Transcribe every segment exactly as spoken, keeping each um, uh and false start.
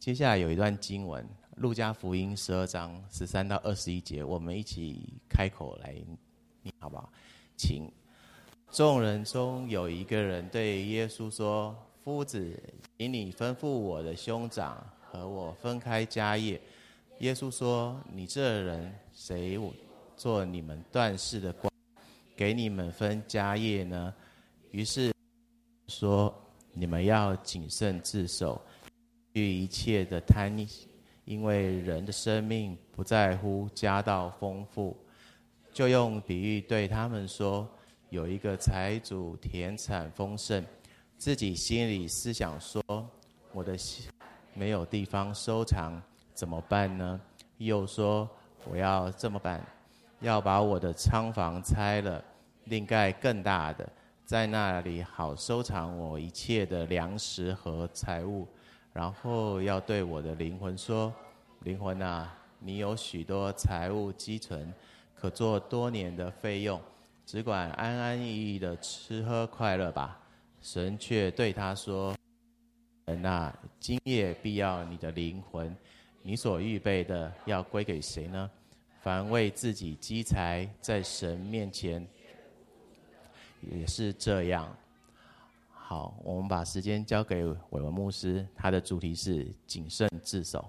接下来有一段经文，路加福音十二章十三到二十一节，我们一起开口来念好不好？请。众人中有一个人对耶稣说：夫子，请你吩咐我的兄长和我分开家业。耶稣说：你这人，谁做你们断事的官，给你们分家业呢？于是说：你们要谨慎自守，去一切的贪念，因为人的生命不在乎家道丰富。就用比喻对他们说：有一个财主田产丰盛，自己心里思想说：我的没有地方收藏，怎么办呢？又说：我要这么办，要把我的仓房拆了，另盖更大的，在那里好收藏我一切的粮食和财物。然后要对我的灵魂说：灵魂啊，你有许多财物积存，可做多年的费用，只管安安逸逸的吃喝快乐吧。神却对他说：人啊，今夜必要你的灵魂，你所预备的要归给谁呢？凡为自己积财，在神面前也是这样。好，我们把时间交给伟文牧师，他的主题是谨慎自守。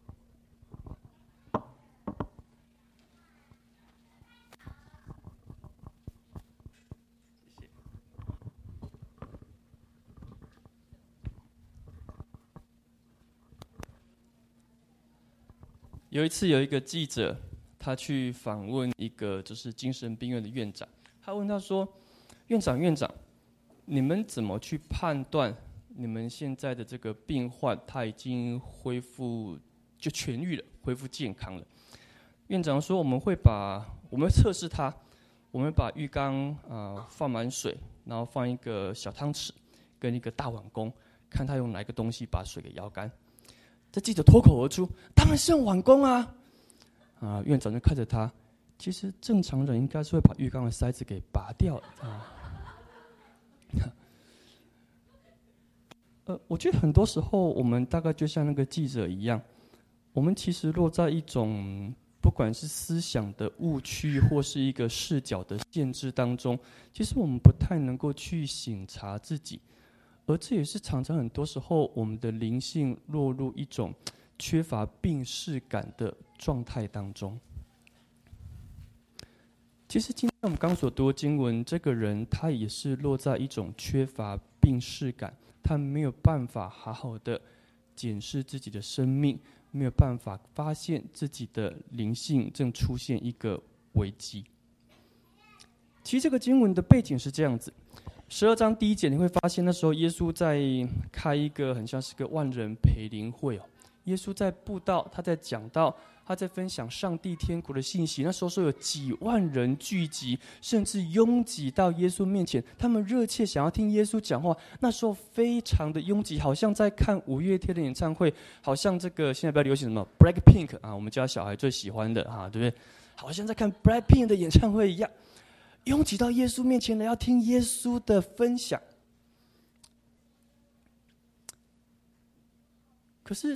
有一次，有一个记者，他去访问一个就是精神病院的院长，他问他说：“院长，院长，你们怎么去判断你们现在的这个病患他已经恢复就痊愈了，恢复健康了？”院长说：“我们会把我们会测试他，我们把浴缸啊、呃、放满水，然后放一个小汤匙跟一个大碗公，看他用哪一个东西把水给舀干。”这记者脱口而出：“当然是用碗公啊！”啊，院长就看着他，其实正常人应该是会把浴缸的塞子给拔掉的啊。呃，我觉得很多时候我们大概就像那个记者一样，我们其实落在一种不管是思想的误区或是一个视角的限制当中，其实我们不太能够去省察自己。而这也是常常很多时候我们的灵性落入一种缺乏病识感的状态当中。其实今天我们刚所读的经文，这个人他也是落在一种缺乏病识感，他没有办法好好的检视自己的生命，没有办法发现自己的灵性正出现一个危机。其实这个经文的背景是这样子，十二章第一节你会发现，那时候耶稣在开一个很像是个万人培灵会哦。耶稣在布道，他在讲道，他在分享上帝天国的信息。那时候说有几万人聚集，甚至拥挤到耶稣面前，他们热切想要听耶稣讲话。那时候非常的拥挤，好像在看五月天的演唱会，好像这个现在比较流行什么 Blackpink 啊，我们家小孩最喜欢的啊，对不对？好像在看 Blackpink 的演唱会一样。拥挤到耶稣面前来，要听耶稣的分享。可是，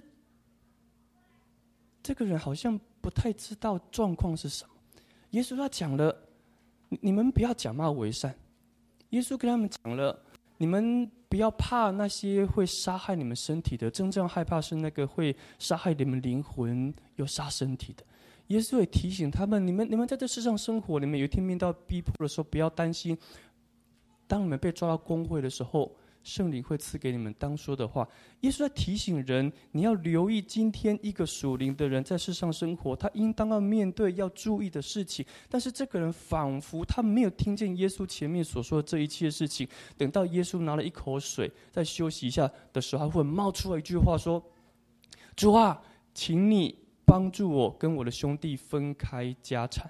这个人好像不太知道状况是什么。耶稣他讲了，你们不要假冒为善。耶稣跟他们讲了，你们不要怕那些会杀害你们身体的，真正害怕是那个会杀害你们灵魂又杀身体的。耶稣也提醒他们：你们、你们在这世上生活，你们有一天面到逼迫的时候，不要担心。当你们被抓到公会的时候，圣灵会赐给你们当说的话。耶稣在提醒人，你要留意今天一个属灵的人在世上生活，他应当要面对、要注意的事情。但是这个人仿佛他没有听见耶稣前面所说的这一切事情。等到耶稣拿了一口水，再休息一下的时候，他会冒出来一句话说：“主啊，请你帮助我跟我的兄弟分开家产。”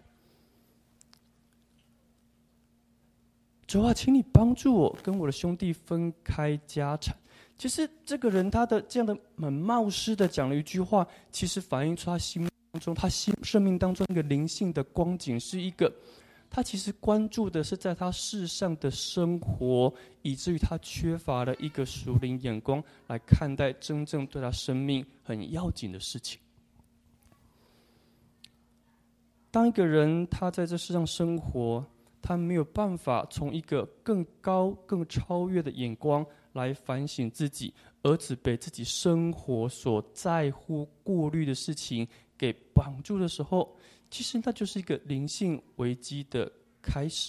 主啊，请你帮助我跟我的兄弟分开家产。其实这个人他的这样的很冒失的讲了一句话，其实反映出他心当中、他心生命当中一个灵性的光景，是一个他其实关注的是在他世上的生活，以至于他缺乏了一个属灵眼光来看待真正对他生命很要紧的事情。当一个人他在这世上生活，他没有办法从一个更高、更超越的眼光来反省自己，而只被自己生活所在乎、顾虑的事情给绑住的时候，其实那就是一个灵性危机的开始。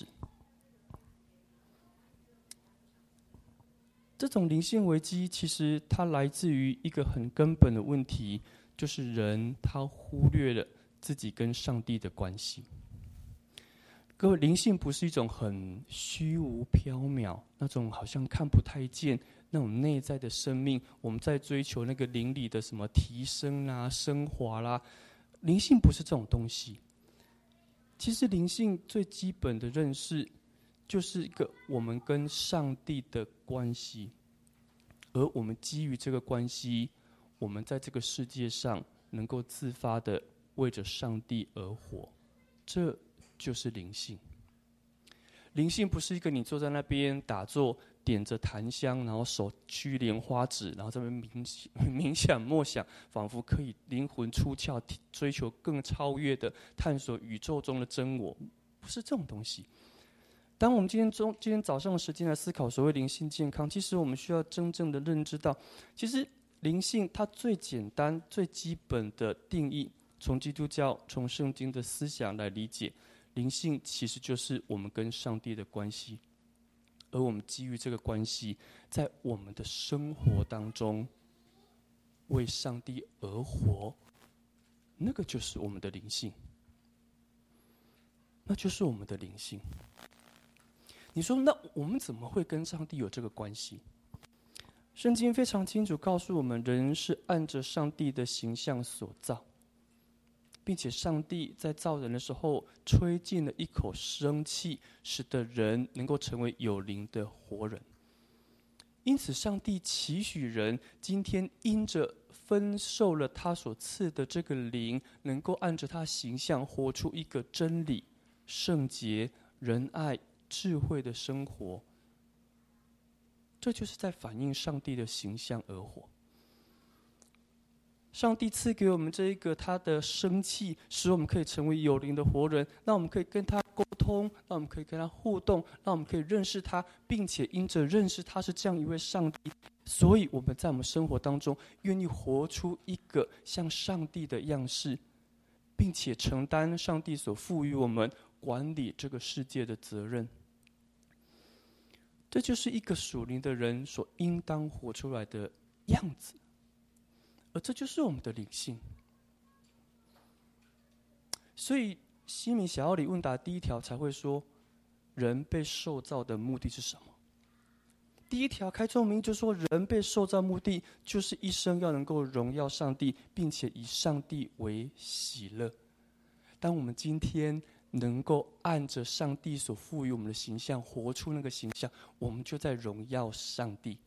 这种灵性危机，其实它来自于一个很根本的问题，就是人他忽略了自己跟上帝的关系。各位，灵性不是一种很虚无缥缈，那种好像看不太见那种内在的生命，我们在追求那个灵里的什么提升啦、升华啦。灵性不是这种东西。其实灵性最基本的认识，就是一个我们跟上帝的关系，而我们基于这个关系，我们在这个世界上能够自发的为着上帝而活，这就是灵性。灵性不是一个你坐在那边打坐，点着檀香，然后手屈莲花指，然后在那边冥冥想默想，仿佛可以灵魂出窍，追求更超越的探索宇宙中的真我，不是这种东西。当我们今天中今天早上的时间来思考所谓灵性健康，其实我们需要真正的认知到，其实灵性它最简单、最基本的定义，从基督教、从圣经的思想来理解，灵性其实就是我们跟上帝的关系，而我们基于这个关系，在我们的生活当中为上帝而活，那个就是我们的灵性，那就是我们的灵性。你说，那我们怎么会跟上帝有这个关系？圣经非常清楚告诉我们，人是按着上帝的形象所造，并且上帝在造人的时候吹进了一口生气，使得人能够成为有灵的活人。因此上帝期许人今天因着分受了他所赐的这个灵，能够按着他形象活出一个真理、圣洁、仁爱、智慧的生活。这就是在反映上帝的形象而活。上帝赐给我们这一个他的生气，使我们可以成为有灵的活人，让我们可以跟他沟通，让我们可以跟他互动，让我们可以认识他，并且因着认识他是这样一位上帝，所以我们在我们生活当中愿意活出一个像上帝的样式，并且承担上帝所赋予我们管理这个世界的责任。这就是一个属灵的人所应当活出来的样子，而这就是我们的灵性。所以西敏小要理问答第一条才会说，人被受造的目的是什么？第一条开宗明义就说，人被受造目的就是一生要能够荣耀上帝，并且以上帝为喜乐。当我们今天能够按着上帝所赋予我们的形象活出那个形象，我们就在荣耀上帝。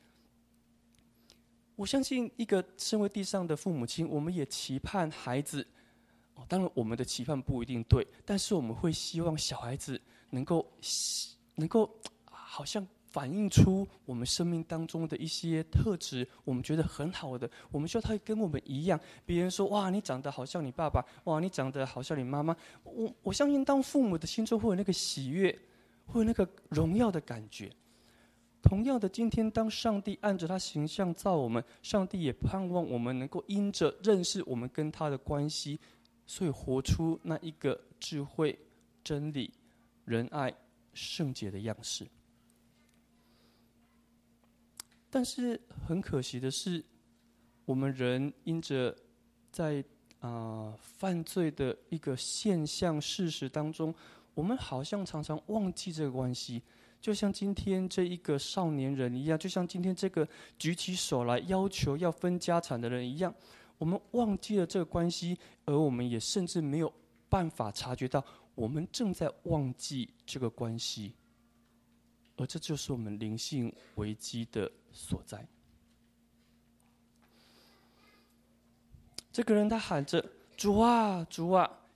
我相信一个身为地上的父母亲，我们也期盼孩子，哦，当然我们的期盼不一定对，但是我们会希望小孩子能够能够好像反映出我们生命当中的一些特质，我们觉得很好的，我们希望他跟我们一样。别人说，哇，你长得好像你爸爸，哇，你长得好像你妈妈。我我相信当父母的心中会有那个喜悦，会有那个荣耀的感觉。同样的，今天当上帝按着他形象造我们，上帝也盼望我们能够因着认识我们跟他的关系，所以活出那一个智慧、真理、仁爱、圣洁的样式。但是很可惜的是，我们人因着在啊、呃、犯罪的一个现象事实当中，我们好像常常忘记这个关系。就像今天这一个少年人一样，就像今天这个举起手来要求要分家产的人一样，我们忘记了这个关系，而我们也甚至没有办法察觉到我们正在忘记这个关系，而这就是我们灵性危机的所在。这个人他喊着，主啊主啊，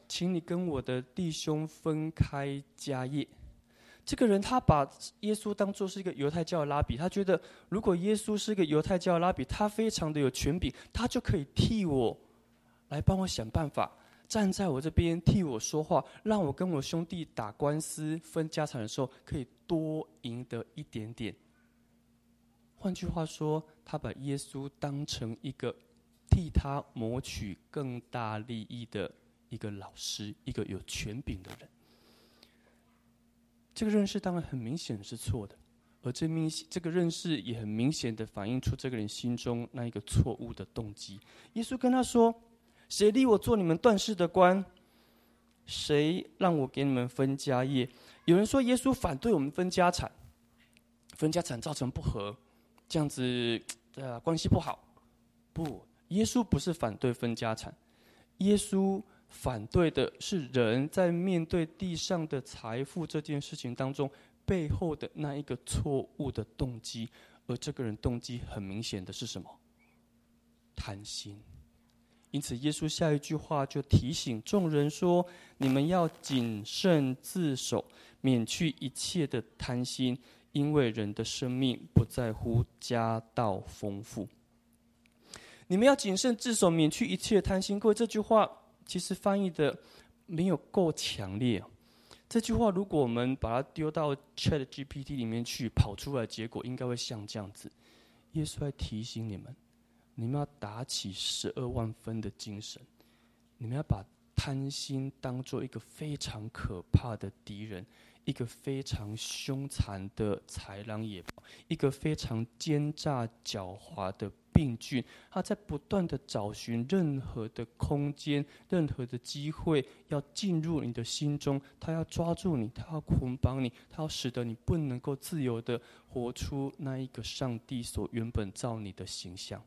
请你跟我的弟兄分开家业。这个人他把耶稣当作是一个犹太教的拉比，他觉得如果耶稣是一个犹太教的拉比，他非常的有权柄，他就可以替我来帮我想办法，站在我这边替我说话，让我跟我兄弟打官司分家产的时候可以多赢得一点点。换句话说，他把耶稣当成一个替他谋取更大利益的一个老师，一个有权柄的人。这个认识当然很明显是错的，而这明这个认识也很明显的反映出这个人心中那一个错误的动机。耶稣跟他说：“谁立我做你们断事的官？谁让我给你们分家业？”有人说耶稣反对我们分家产，分家产造成不和，这样子呃关系不好。不，耶稣不是反对分家产，耶稣反对的是人在面对地上的财富这件事情当中背后的那一个错误的动机，而这个人动机很明显的是什么？贪心。因此耶稣下一句话就提醒众人说：你们要谨慎自守，免去一切的贪心，因为人的生命不在乎家道丰富。你们要谨慎自守，免去一切的贪心。各位，这句话其实翻译的没有够强烈。这句话如果我们把它丢到 Chat G P T 里面去，跑出来的结果应该会像这样子。耶稣在提醒你们，你们要打起十二万分的精神，你们要把贪心当作一个非常可怕的敌人，一个非常凶残的豺狼野豹，一个非常奸诈狡猾的病菌，他在不断的找寻任何的空间，任何的机会要进入你的心中，他要抓住你，他要捆绑你，他要使得你不能够自由的活出那一个上帝所原本造你的形象。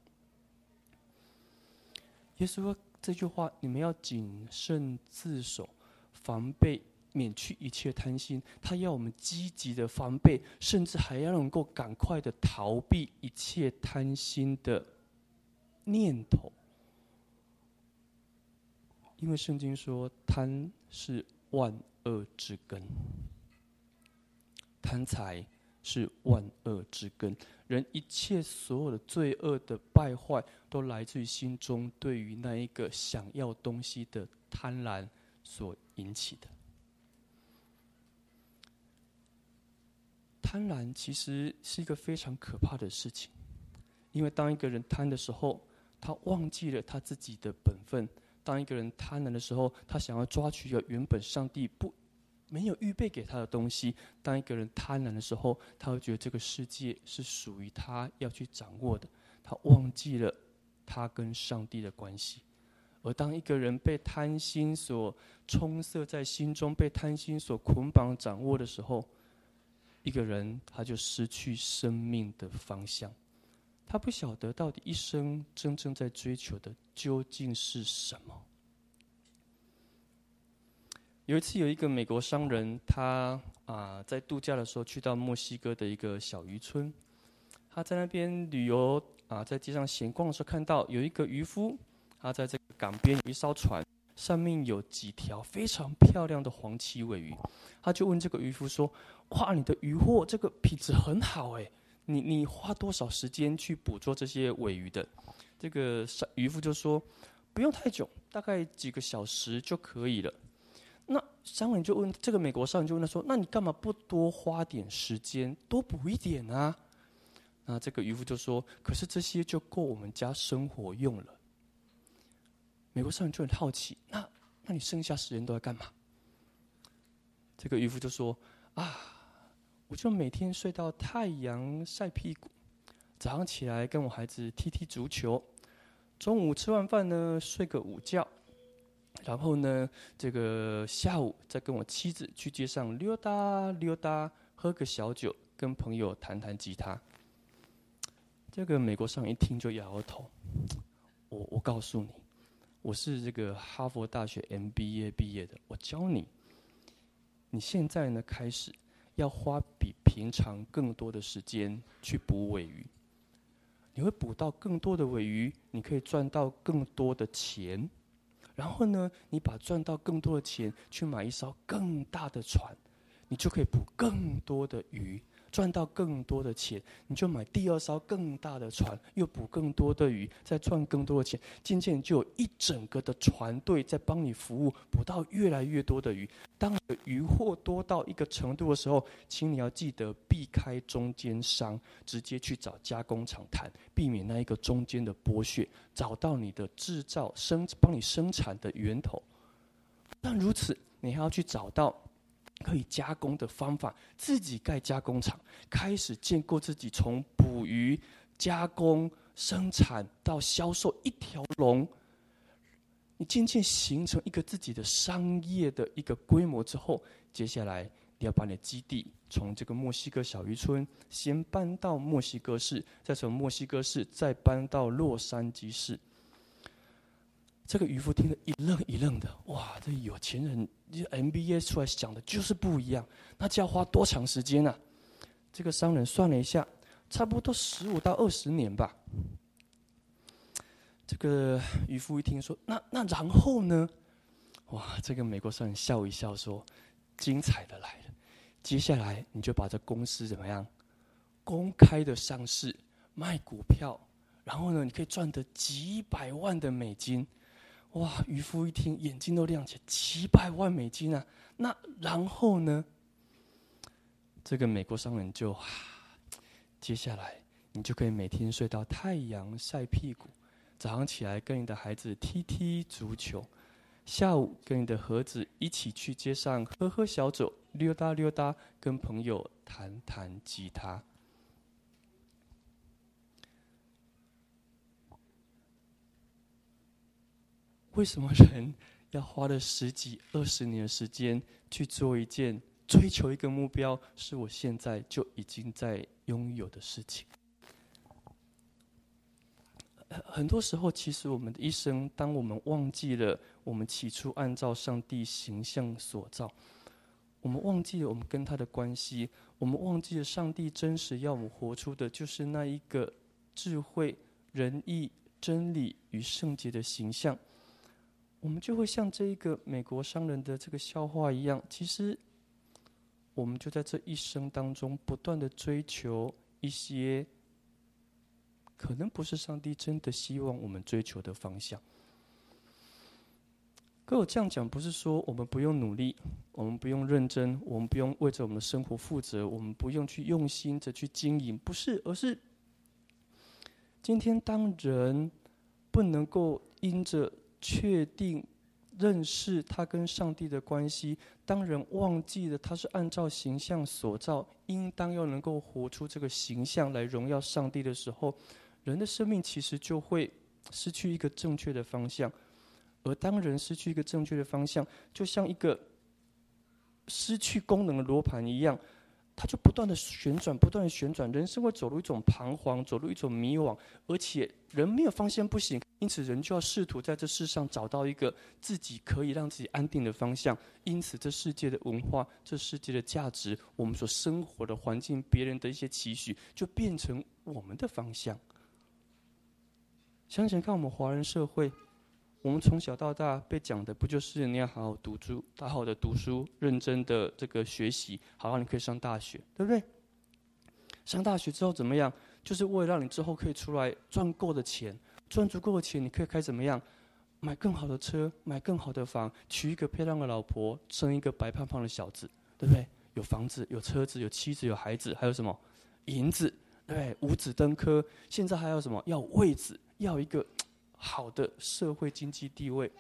耶稣说这句话，你们要谨慎自守，防备，免去一切贪心。他要我们积极的防备，甚至还要能够赶快的逃避一切贪心的念头。因为圣经说，贪是万恶之根，贪财是万恶之根。人一切所有的罪恶的败坏，都来自于心中对于那一个想要东西的贪婪所引起的。贪婪其实是一个非常可怕的事情，因为当一个人贪的时候，他忘记了他自己的本分；当一个人贪婪的时候，他想要抓取一个原本上帝不没有预备给他的东西；当一个人贪婪的时候，他会觉得这个世界是属于他要去掌握的，他忘记了他跟上帝的关系。而当一个人被贪心所充塞在心中，被贪心所捆绑掌握的时候，一个人他就失去生命的方向，他不晓得到底一生真正在追求的究竟是什么。有一次有一个美国商人，他啊在度假的时候去到墨西哥的一个小渔村，他在那边旅游啊，在街上闲逛的时候，看到有一个渔夫，他在这个港边有一艘船，上面有几条非常漂亮的黄鳍尾鱼，他就问这个渔夫说：哇，你的渔获这个品质很好哎，你你花多少时间去捕捉这些尾鱼的？这个渔夫就说：不用太久，大概几个小时就可以了。那商人就问这个美国商人就问他说：那你干嘛不多花点时间，多捕一点啊？那这个渔夫就说：可是这些就够我们家生活用了。美国商人就很好奇，那那你剩下时间都在干嘛？这个渔夫就说：啊，我就每天睡到太阳晒屁股，早上起来跟我孩子踢踢足球，中午吃完饭呢睡个午觉，然后呢这个下午再跟我妻子去街上溜达溜达，喝个小酒，跟朋友弹弹吉他。这个美国商人一听就摇摇头，我我告诉你，我是这个哈佛大学 M B A 毕业的，我教你，你现在呢开始要花比平常更多的时间去捕尾鱼，你会捕到更多的尾鱼，你可以赚到更多的钱， 然后呢，你把赚到更多的钱去买一艘更大的船，你就可以捕更多的鱼，赚到更多的钱，你就买第二艘更大的船，又捕更多的鱼，再赚更多的钱，渐渐就有一整个的船队在帮你服务，捕到越来越多的鱼。当你的渔获多到一个程度的时候，请你要记得避开中间商，直接去找加工厂谈，避免那一个中间的剥削，找到你的制造生帮你生产的源头。但如此，你还要去找到可以加工的方法，自己盖加工厂，开始建构自己从捕鱼、加工、生产到销售一条龙。你渐渐形成一个自己的商业的一个规模之后，接下来你要把你的基地从这个墨西哥小渔村先搬到墨西哥市，再从墨西哥市再搬到洛杉矶市。这个渔夫听得一愣一愣的，哇，这有钱人 M B A 出来讲的就是不一样，那就要花多长时间啊？这个商人算了一下，差不多十五到二十年吧。这个渔夫一听说，那那然后呢？哇，这个美国商人笑一笑说：“精彩的来了，接下来你就把这公司怎么样，公开的上市，卖股票，然后呢，你可以赚得几百万的美金。”哇，渔夫一听，眼睛都亮起来，几百万美金啊！那然后呢？这个美国商人就，啊，接下来你就可以每天睡到太阳晒屁股。早上起来跟你的孩子踢踢足球，下午跟你的盒子一起去街上喝喝小酒，溜达溜达，跟朋友弹弹吉他。为什么人要花了十几二十年的时间去做一件追求一个目标，是我现在就已经在拥有的事情？很多时候，其实我们的一生，当我们忘记了我们起初按照上帝形象所造，我们忘记了我们跟他的关系，我们忘记了上帝真实要我们活出的就是那一个智慧、仁义、真理与圣洁的形象，我们就会像这一个美国商人的这个笑话一样，其实我们就在这一生当中不断的追求一些可能不是上帝真的希望我们追求的方向。可我这样讲不是说我们不用努力，我们不用认真，我们不用为着我们的生活负责，我们不用去用心的去经营，不是，而是今天当人不能够因着确定认识他跟上帝的关系，当人忘记了他是按照形象所造，应当要能够活出这个形象来荣耀上帝的时候，人的生命其实就会失去一个正确的方向。而当人失去一个正确的方向，就像一个失去功能的罗盘一样，它就不断的旋转，不断的旋转，人生会走入一种彷徨，走入一种迷惘，而且人没有方向不行，因此人就要试图在这世上找到一个自己可以让自己安定的方向。因此这世界的文化，这世界的价值，我们所生活的环境，别人的一些期许，就变成我们的方向。想想看，我们华人社会，我们从小到大被讲的不就是你要好好读书，好好的读书，认真的这个学习，好好你可以上大学，对不对？上大学之后怎么样？就是为了让你之后可以出来赚够的钱，赚足够的钱，你可以开始怎么样？买更好的车，买更好的房，娶一个漂亮的老婆，生一个白胖胖的小子，对不对？有房子，有车子，有妻子，有孩子，还有什么？银子，对不对？五子登科，现在还有什么？要位子，要一个好的社会经济地位。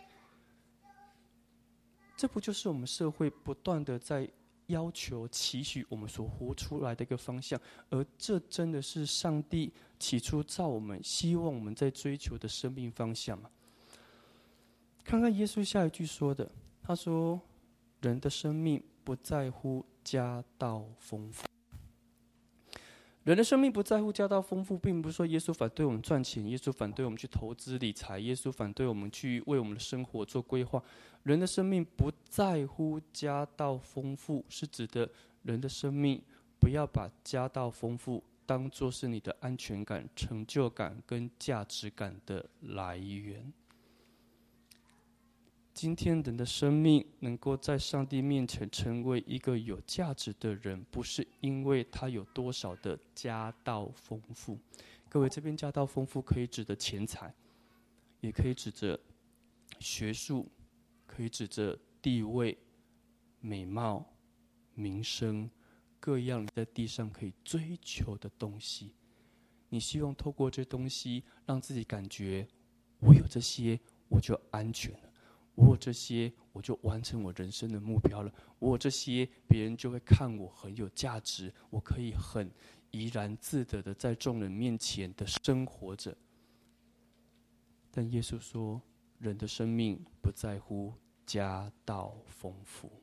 这不就是我们社会不断的在要求期许我们所活出来的一个方向？而这真的是上帝起初造我们希望我们在追求的生命方向吗？看看耶稣下一句说的，他说人的生命不在乎家道丰富。人的生命不在乎家道丰富，并不是说耶稣反对我们赚钱，耶稣反对我们去投资理财，耶稣反对我们去为我们的生活做规划。人的生命不在乎家道丰富，是指的人的生命不要把家道丰富当作是你的安全感、成就感跟价值感的来源。 今天人的生命能够在上帝面前成为一个有价值的人，不是因为他有多少的家道丰富。各位，这边家道丰富可以指着钱财，也可以指着学术，可以指着地位、美貌、名声，各样你在地上可以追求的东西。你希望透过这东西让自己感觉，我有这些我就安全了，我有这些我就完成我人生的目标了，我有这些别人就会看我很有价值，我可以很怡然自得的在众人面前的生活着。但耶稣说，人的生命不在乎家道丰富，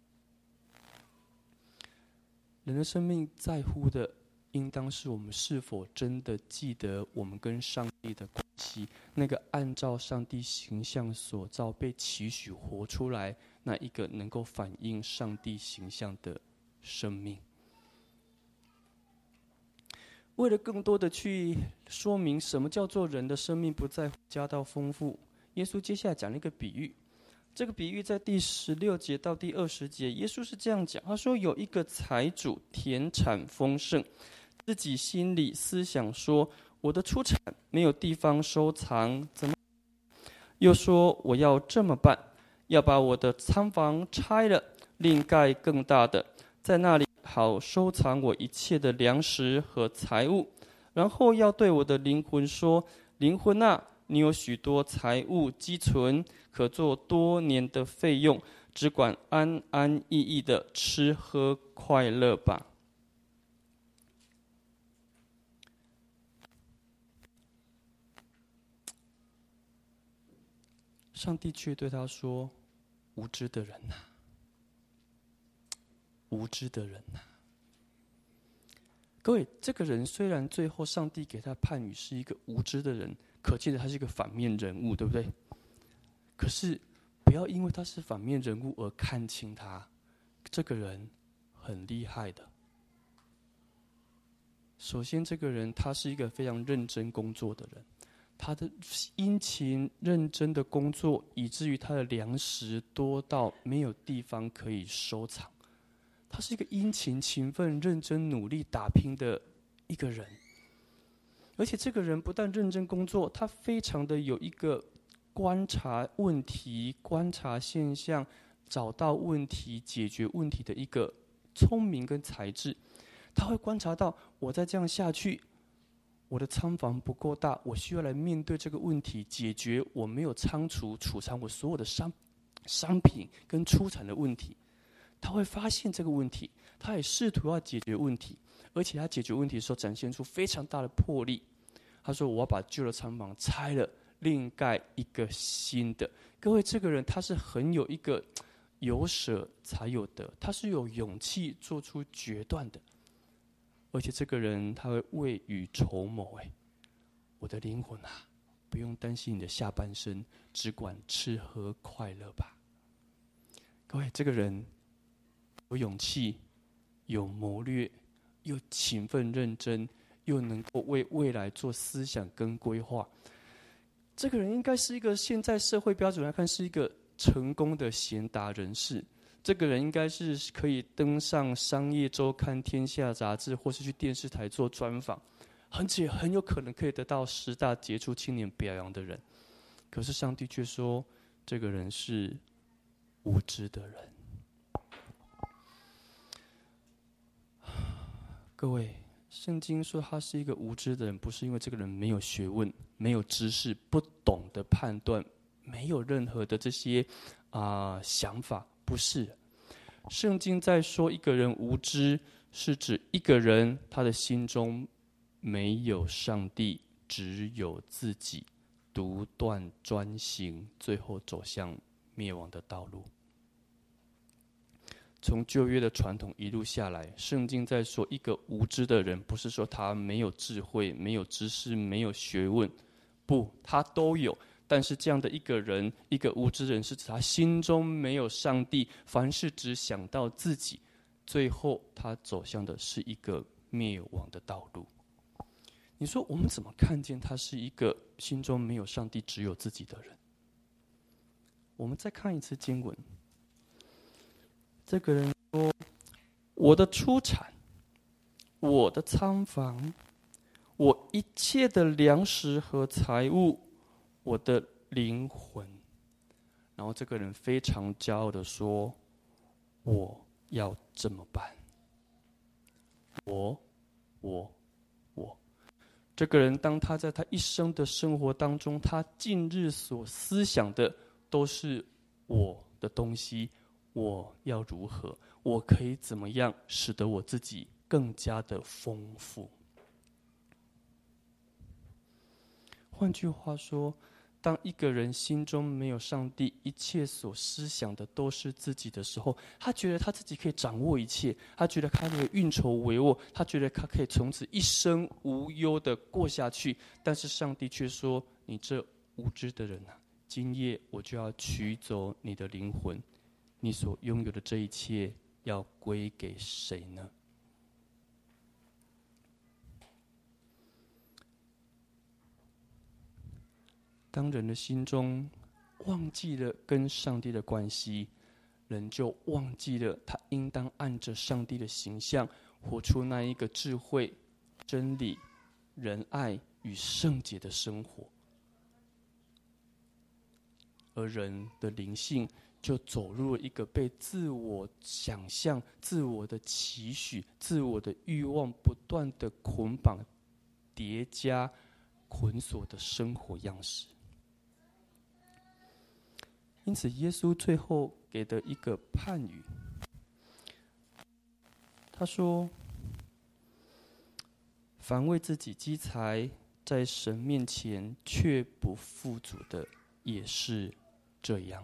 人的生命在乎的应当是我们是否真的记得我们跟上帝的关系，那个按照上帝形象所造被期许活出来，那一个能够反映上帝形象的生命。为了更多的去说明什么叫做人的生命不在乎家道丰富，耶稣接下来讲了一个比喻。这个比喻在第十六节到第二十节，耶稣是这样讲，他说，有一个财主田产丰盛，自己心里思想说，我的出产没有地方收藏，怎么又说我要这么办，要把我的仓房拆了，另盖更大的，在那里好收藏我一切的粮食和财物。然后要对我的灵魂说，灵魂啊，你有许多财物积存，可做多年的费用，只管安安逸逸的吃喝快乐吧。上帝却对他说，无知的人呐、啊，无知的人呐、啊。各位，这个人虽然最后上帝给他判语是一个无知的人，可见的他是一个反面人物，对不对？可是不要因为他是反面人物而看轻他，这个人很厉害的。首先，这个人他是一个非常认真工作的人，他的殷勤认真的工作，以至于他的粮食多到没有地方可以收藏。他是一个殷勤、勤奋、认真、努力打拼的一个人，而且这个人不但认真工作，他非常的有一个观察问题、观察现象、找到问题、解决问题的一个聪明跟才智。他会观察到，我再这样下去，我的仓房不够大，我需要来面对这个问题，解决我没有仓储储藏我所有的商商品跟出产的问题。他会发现这个问题，他也试图要解决问题，而且他解决问题的时候展现出非常大的魄力。他说，我要把旧的仓房拆了，另盖一个新的。各位，这个人他是很有一个有舍才有得，他是有勇气做出决断的。而且这个人他会未雨绸缪，哎，我的灵魂啊，不用担心你的下半生，只管吃喝快乐吧。各位，这个人有勇气，有谋略，又勤奋认真，又能够为未来做思想跟规划。这个人应该是一个现在社会标准来看是一个成功的贤达人士。这个人应该是可以登上商业周刊、天下杂志，或是去电视台做专访，而且很有可能可以得到十大杰出青年表扬的人。可是上帝却说，这个人是无知的人。各位，圣经说他是一个无知的人，不是因为这个人没有学问、没有知识、不懂得判断、没有任何的这些啊、呃、想法，不是。圣经在说一个人无知，是指一个人他的心中没有上帝，只有自己，独断专行，最后走向灭亡的道路。从旧约的传统一路下来，圣经在说一个无知的人，不是说他没有智慧、没有知识、没有学问，不，他都有。但是这样的一个人，一个无知人，是指他心中没有上帝，凡事只想到自己，最后他走向的是一个灭亡的道路。你说我们怎么看见他是一个心中没有上帝、只有自己的人？ 我们再看一次经文。这个人说：“我的出产，我的仓房，我一切的粮食和财物，我的灵魂。”然后这个人非常骄傲的说：“我要这么办。我，我，我。”这个人当他在他一生的生活当中，他近日所思想的都是我的东西，我要如何，我可以怎么样使得我自己更加的丰富。换句话说，当一个人心中没有上帝，一切所思想的都是自己的时候，他觉得他自己可以掌握一切，他觉得他可以运筹帷幄，他觉得他可以从此一生无忧的过下去。但是上帝却说：“你这无知的人啊，今夜我就要取走你的灵魂，你所拥有的这一切要归给谁呢？”当人的心中忘记了跟上帝的关系，人就忘记了他应当按着上帝的形象活出那一个智慧、真理、仁爱与圣洁的生活，而人的灵性就走入了一个被自我想象、自我的期许、自我的欲望不断的捆绑、叠加、捆锁的生活样式。因此，耶稣最后给的一个判语，他说：“凡为自己积财，在神面前却不富足的，也是这样。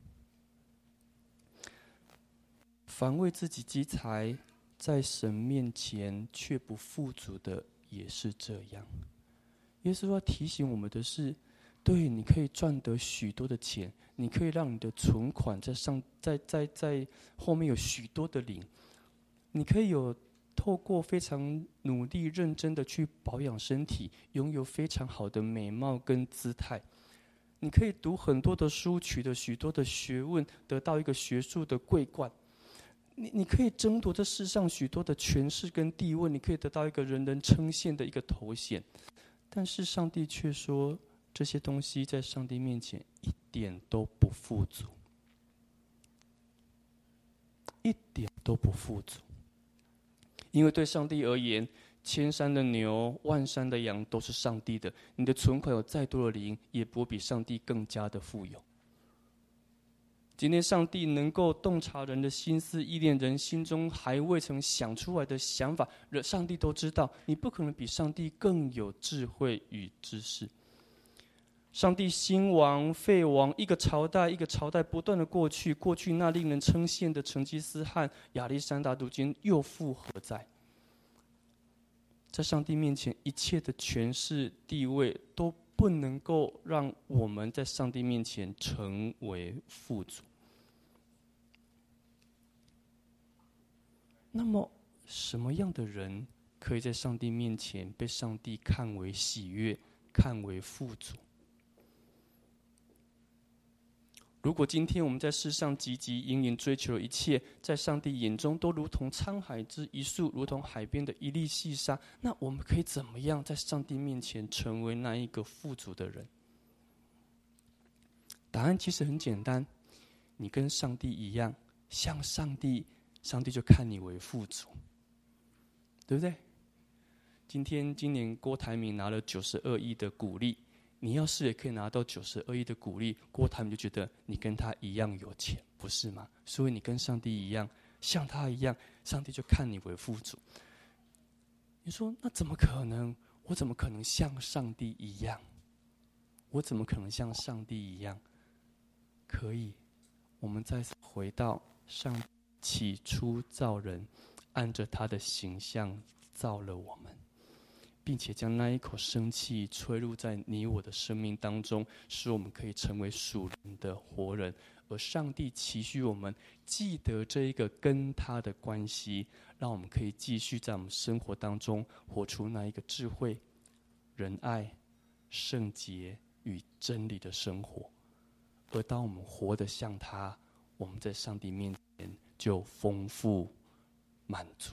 凡为自己积财，在神面前却不富足的，也是这样。”耶稣要提醒我们的是，对，你可以赚得许多的钱，你可以让你的存款在上，在在在后面有许多的零，你可以有透过非常努力认真的去保养身体，拥有非常好的美貌跟姿态，你可以读很多的书，取得许多的学问，得到一个学术的桂冠，你你可以争夺这世上许多的权势跟地位，你可以得到一个人人称羡的一个头衔，但是上帝却说，这些东西在上帝面前一点都不富足，一点都不富足。因为对上帝而言，千山的牛、万山的羊都是上帝的，你的存款有再多的灵，也不比上帝更加的富有。今天上帝能够洞察人的心思意念，人心中还未曾想出来的想法，上帝都知道，你不可能比上帝更有智慧与知识。上帝兴亡废亡，一个朝代一个朝代不断的过去，过去那令人称羡的成吉思汗、亚历山大，如今又复何在？在上帝面前，一切的权势地位都不能够让我们在上帝面前成为富足。那么，什么样的人可以在上帝面前被上帝看为喜悦、看为富足？如果今天我们在世上汲汲营营追求的一切，在上帝眼中都如同沧海之一粟，如同海边的一粒细沙，那我们可以怎么样在上帝面前成为那一个富足的人？答案其实很简单，你跟上帝一样，像上帝，上帝就看你为富足，对不对？今天今年郭台铭拿了九十二亿的股利，你要是也可以拿到九十二亿的股利，郭台铭就觉得你跟他一样有钱，不是吗？所以你跟上帝一样，像他一样，上帝就看你为富足。你说那怎么可能？我怎么可能像上帝一样？我怎么可能像上帝一样？可以，我们再次回到上帝起初造人，按着他的形象造了我们，并且将那一口生气吹入在你我的生命当中，使我们可以成为属灵的活人。而上帝期许我们记得这一个跟他的关系，让我们可以继续在我们生活当中活出那一个智慧、仁爱、圣洁与真理的生活。 而当我们活得像他，我们在上帝面前就丰富满足。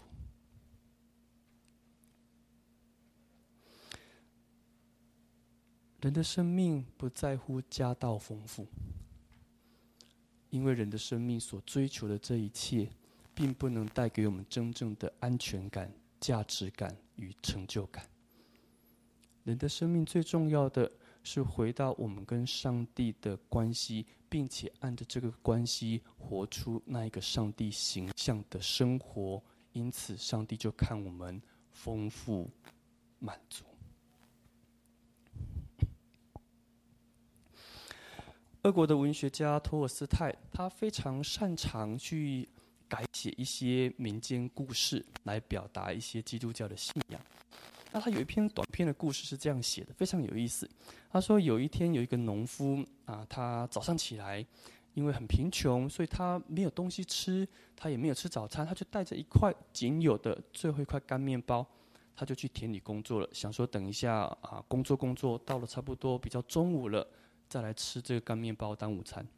人的生命不在乎家道丰富，因为人的生命所追求的这一切，并不能带给我们真正的安全感、价值感与成就感。人的生命最重要的是回到我们跟上帝的关系，并且按着这个关系活出那一个上帝形象的生活。因此，上帝就看我们丰富满足。俄国的文学家托尔斯泰，他非常擅长去改写一些民间故事，来表达一些基督教的信仰。那他有一篇短篇的故事是这样写的，非常有意思。他说有一天有一个农夫啊，他早上起来，因为很贫穷，所以他没有东西吃，他也没有吃早餐，他就带着一块仅有的最后一块干面包，他就去田里工作了，想说等一下啊，工作工作到了差不多比较中午了，再来吃这个干面包当午餐。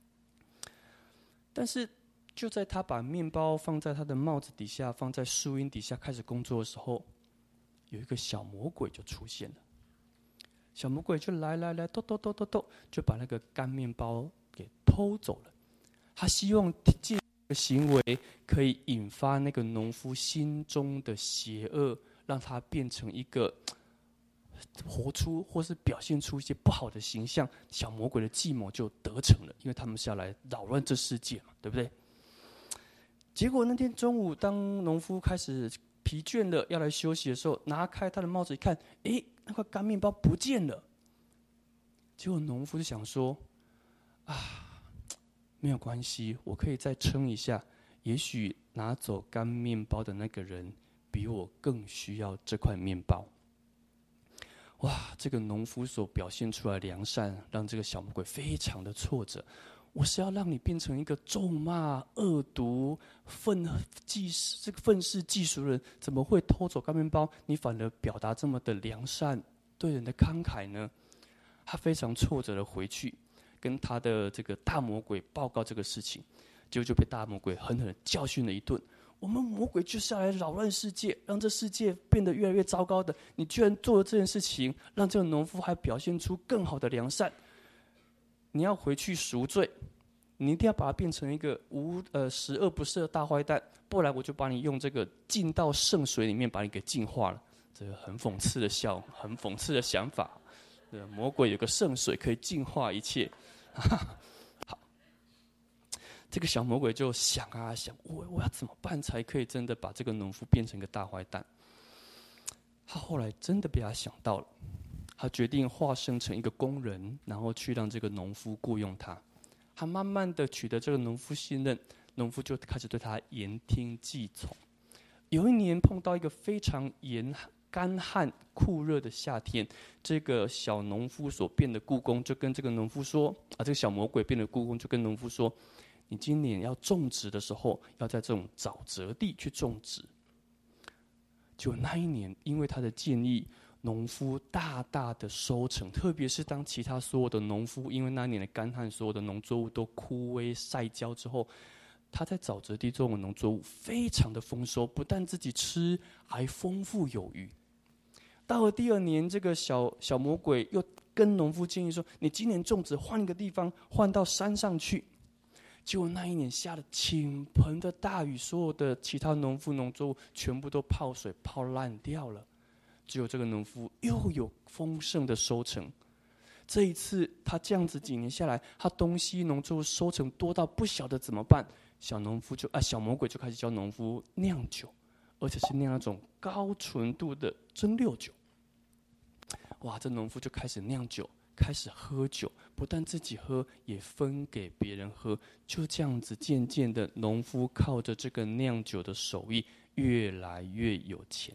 但是就在他把面包放在他的帽子底下，放在树荫底下开始工作的时候，有一个小魔鬼就出现了。小魔鬼就来来来，咚咚咚咚咚，就把那个干面包给偷走了。他希望借这个行为可以引发那个农夫心中的邪恶，让他变成一个活出或是表现出一些不好的形象。小魔鬼的计谋就得逞了，因为他们是要来扰乱这世界嘛，对不对？结果那天中午，当农夫开始疲倦了，要来休息的时候，拿开他的帽子一看，诶，那块干面包不见了。结果农夫就想说：“啊，没有关系，我可以再撑一下。也许拿走干面包的那个人，比我更需要这块面包。”哇，这个农夫所表现出来的良善，让这个小魔鬼非常的挫折。我是要让你变成一个咒骂、恶毒、愤计这个愤世嫉俗的人，怎么会偷走干面包？你反而表达这么的良善，对人的慷慨呢？他非常挫折的回去，跟他的这个大魔鬼报告这个事情，结果就被大魔鬼狠狠的教训了一顿。我们魔鬼就是要来扰乱世界，让这世界变得越来越糟糕的。你居然做了这件事情，让这个农夫还表现出更好的良善。你要回去赎罪，你一定要把它变成一个无呃十恶不赦的大坏蛋，不然我就把你用这个浸到圣水里面把你给净化了。这个很讽刺的笑，很讽刺的想法。对，魔鬼有个圣水可以净化一切。好，这个小魔鬼就想啊想，我我要怎么办才可以真的把这个农夫变成一个大坏蛋？他后来真的被他想到了。他决定化身成一个工人，然后去让这个农夫雇佣他。他慢慢的取得这个农夫信任，农夫就开始对他言听计从。有一年碰到一个非常严干旱酷热的夏天，这个小农夫所变的雇工就跟这个农夫说：“啊，这个小魔鬼变的雇工就跟农夫说，你今年要种植的时候，要在这种沼泽地去种植。”就那一年，因为他的建议，农夫大大的收成，特别是当其他所有的农夫因为那年的干旱，所有的农作物都枯萎晒焦之后，他在沼泽地种的农作物非常的丰收，不但自己吃，还丰富有余。到了第二年，这个小小魔鬼又跟农夫建议说：“你今年种植换一个地方，换到山上去。”结果那一年下了倾盆的大雨，所有的其他农夫农作物全部都泡水泡烂掉了。只有这个农夫又有丰盛的收成。这一次他这样子几年下来，他东西农作物收成多到不晓得怎么办。小农夫就啊，小魔鬼就开始教农夫酿酒，而且是酿那种高纯度的蒸馏酒。哇，这农夫就开始酿酒，开始喝酒，不但自己喝，也分给别人喝。就这样子，渐渐的，农夫靠着这个酿酒的手艺，越来越有钱。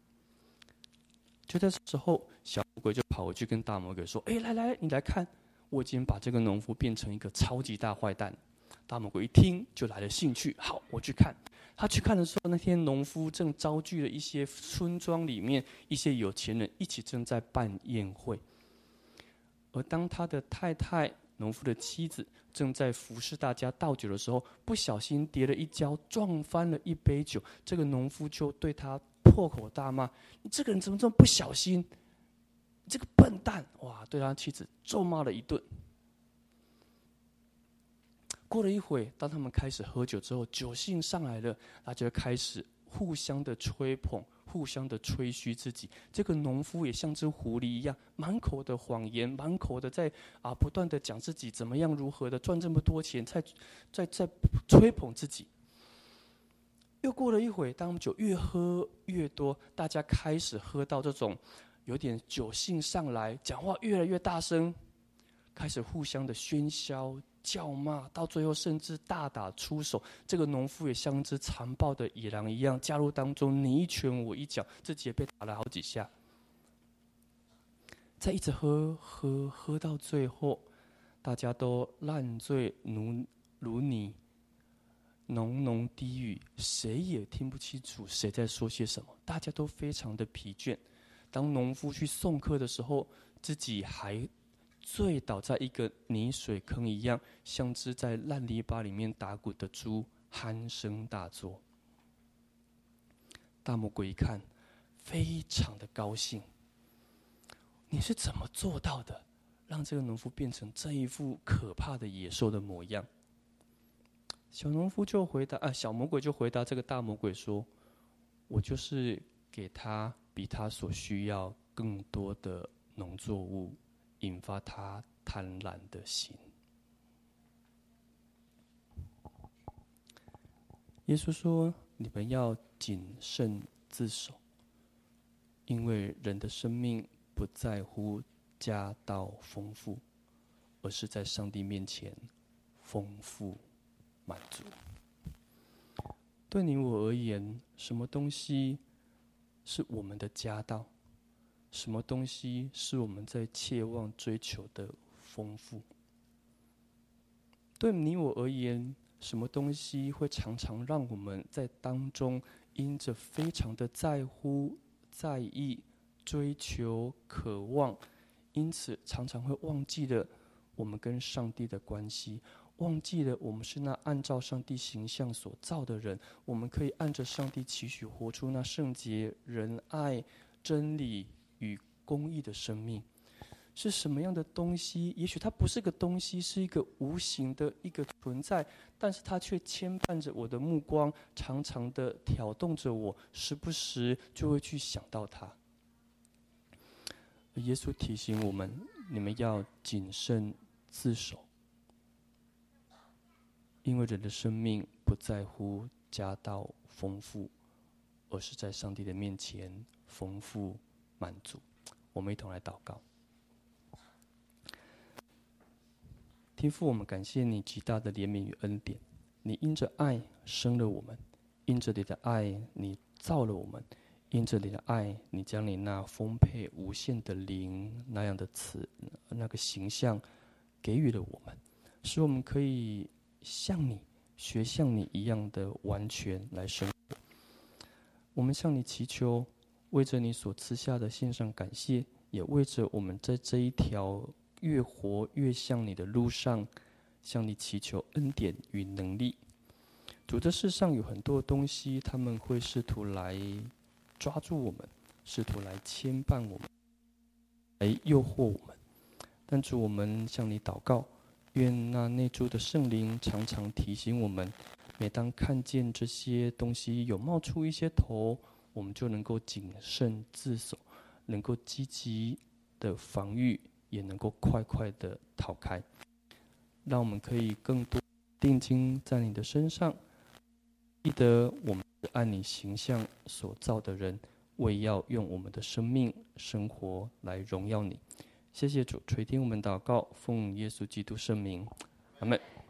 就在这时候，小魔鬼就跑回去跟大魔鬼说：“哎，来来，你来看，我已经把这个农夫变成一个超级大坏蛋。”大魔鬼一听就来了兴趣，好，我去看。他去看的时候，那天农夫正招聚了一些村庄里面一些有钱人，一起正在办宴会。而当他的太太农夫的妻子正在服侍大家倒酒的时候，不小心跌了一跤，撞翻了一杯酒。这个农夫就对他破口大骂：“你这个人怎么这么不小心？你这个笨蛋！”哇，对他妻子咒骂了一顿。过了一会，当他们开始喝酒之后，酒兴上来了，大家开始互相的吹捧，互相的吹嘘自己。这个农夫也像只狐狸一样，满口的谎言，满口的在啊不断的讲自己怎么样如何的赚这么多钱，在在在吹捧自己。又过了一会，当酒越喝越多，大家开始喝到这种有点酒兴上来，讲话越来越大声，开始互相的喧嚣叫骂，到最后甚至大打出手。这个农夫也像只残暴的野狼一样加入当中，你一拳我一脚，自己也被打了好几下。再一直喝喝喝到最后，大家都烂醉如如泥，浓浓低语，谁也听不清楚谁在说些什么，大家都非常的疲倦。当农夫去送客的时候，自己还醉倒在一个泥水坑一样，像只在烂泥巴里面打滚的猪，鼾声大作。大魔鬼一看，非常的高兴。你是怎么做到的，让这个农夫变成这一副可怕的野兽的模样？小农夫就回答，啊，小魔鬼就回答这个大魔鬼说：“我就是给他比他所需要更多的农作物。”引发他贪婪的心。耶稣说：“你们要谨慎自守，因为人的生命不在乎家道丰富，而是在上帝面前丰富满足。”对你我而言，什么东西是我们的家道？什么东西是我们在切望追求的丰富？对你我而言，什么东西会常常让我们在当中因着非常的在乎、在意、追求、渴望，因此常常会忘记了我们跟上帝的关系，忘记了我们是那按照上帝形象所造的人，我们可以按着上帝期许活出那圣洁、仁爱、真理与公义的生命。是什么样的东西？也许它不是个东西，是一个无形的一个存在，但是它却牵绊着我的目光，常常的挑动着我，时不时就会去想到它。耶稣提醒我们：你们要谨慎自守，因为人的生命不在乎家道丰富，而是在上帝的面前丰富满足。我们一同来祷告。天父，我们感谢你极大的怜悯与恩典。你因着爱生了我们，因着你的爱你造了我们，因着你的爱你将你那丰沛无限的灵那样的词那个形象给予了我们，使我们可以像你学像你一样的完全来生活。我们向你祈求，为着你所赐下的献上感谢，也为着我们在这一条越活越像你的路上，向你祈求恩典与能力。主，这世上有很多东西，他们会试图来抓住我们，试图来牵绊我们，来诱惑我们。但主，我们向你祷告，愿那内住的圣灵常常提醒我们，每当看见这些东西有冒出一些头，我们就能够谨慎自守，能够积极的防御，也能够快快的逃开。让我们可以更多定睛在你的身上，记得我们是按你形象所造的人，为要用我们的生命生活来荣耀你。谢谢主垂听我们祷告，奉耶稣基督圣名，阿们。